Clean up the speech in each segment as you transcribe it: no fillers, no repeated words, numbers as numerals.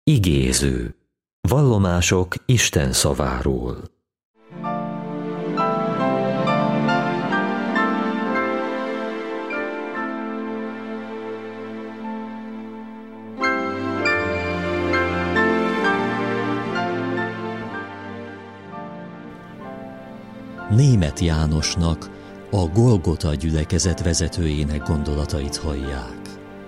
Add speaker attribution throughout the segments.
Speaker 1: Igéző. Vallomások Isten szaváról. Németh Jánosnak, a Golgota gyülekezet vezetőjének gondolatait hallják.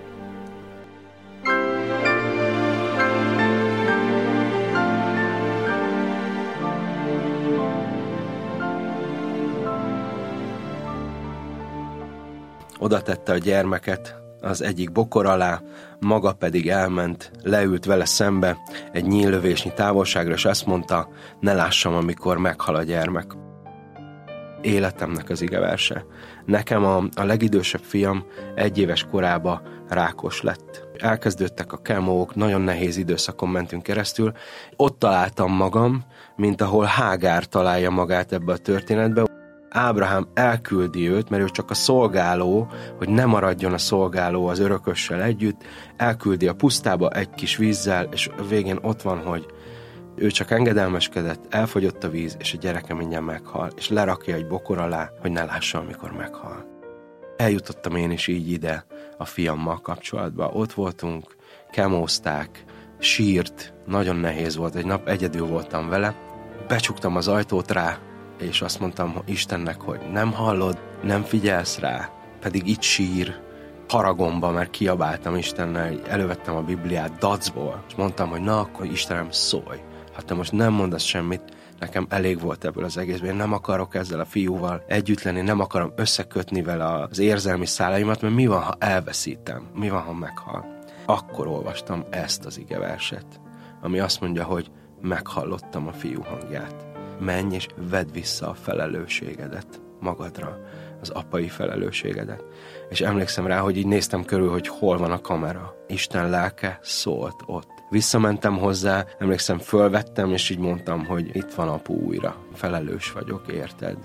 Speaker 2: Oda tette a gyermeket az egyik bokor alá, maga pedig elment, leült vele szembe egy nyíllövésnyi távolságra, és azt mondta, ne lássam, amikor meghal a gyermek. Életemnek az igeverse. Nekem a legidősebb fiam 1 éves korában rákos lett. Elkezdődtek a kemók, nagyon nehéz időszakon mentünk keresztül. Ott találtam magam, mint ahol Hágár találja magát ebbe a történetbe. Ábrahám elküldi őt, mert ő csak a szolgáló, hogy ne maradjon a szolgáló az örökössel együtt, elküldi a pusztába egy kis vízzel, és a végén ott van, hogy ő csak engedelmeskedett, elfogyott a víz, és a gyereke mindjárt meghal, és lerakja egy bokor alá, hogy ne lássa, amikor meghal. Eljutottam én is így ide a fiammal kapcsolatban. Ott voltunk, kemózták, sírt, nagyon nehéz volt, egy nap egyedül voltam vele, becsuktam az ajtót rá, és azt mondtam Istennek, hogy nem hallod, nem figyelsz rá, pedig itt sír, haragomba, mert kiabáltam Istennel, elővettem a Bibliát dacból, és mondtam, hogy na, akkor Istenem, szólj. Ha te most nem mondasz semmit, nekem elég volt ebből az egészből. Én nem akarok ezzel a fiúval együtt lenni, nem akarom összekötni vele az érzelmi szálaimat, mert mi van, ha elveszítem? Mi van, ha meghal? Akkor olvastam ezt az igeverset, ami azt mondja, hogy meghallottam a fiú hangját. Menj és vedd vissza a felelősségedet magadra, az apai felelősségedet. És emlékszem rá, hogy így néztem körül, hogy hol van a kamera. Isten lelke szólt ott. Visszamentem hozzá, emlékszem, fölvettem, és így mondtam, hogy itt van apu újra. Felelős vagyok, érted?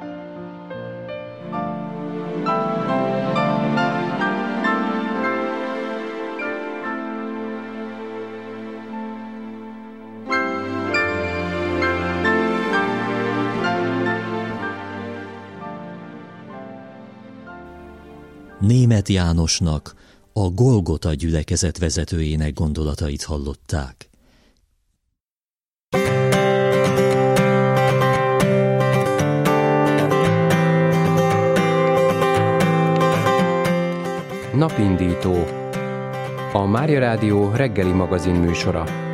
Speaker 1: Németh Jánosnak, a Golgota gyülekezet vezetőjének gondolatait hallották.
Speaker 3: Napindító. A Mária Rádió reggeli magazin műsora.